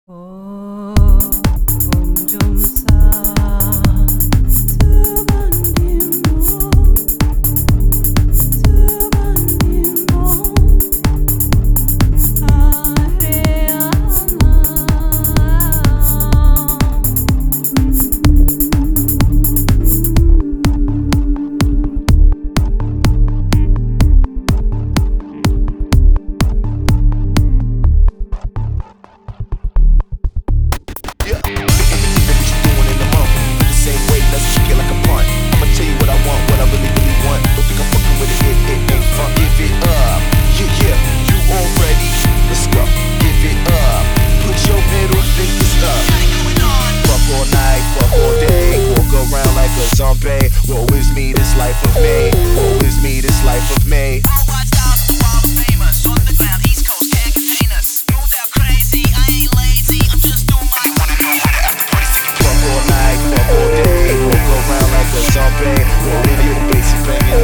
봄좀 사 수건님 zombie. Woe is me, this life of me. Woe is me, this life of me. Worldwide stars, world famous. On the ground, East Coast can't contain us. Moved out crazy, I ain't lazy. I'm just doing my. You wanna know how to act the party? Fuck all night, fuck all day. Walk around like a zombie. Woe in your basic banging.